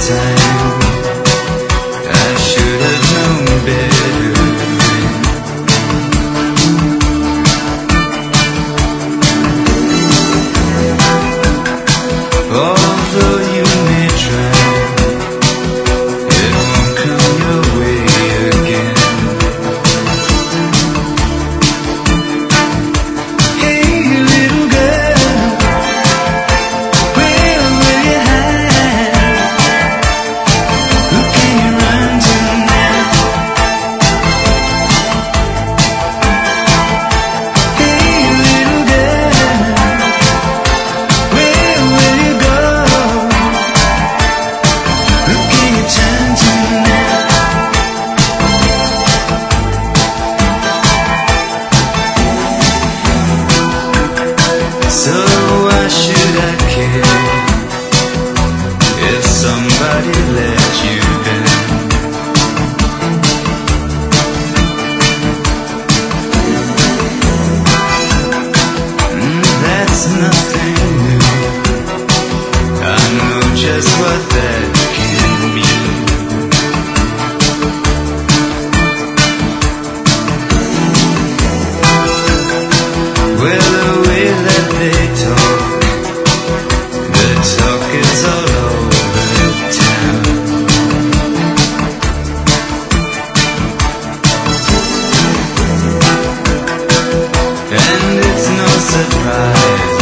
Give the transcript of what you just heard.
time. I should have known better then. Although you may try, it won't come your way again. Hey little girl, where will you hide? Who can you run to now? Hey little girl, where will you go? Who can you turn to now? So why should I care if somebody let you down? That's nothing new. I know just what that can mean. Well, the way that they talk, the talk is all over town. And it's no surprise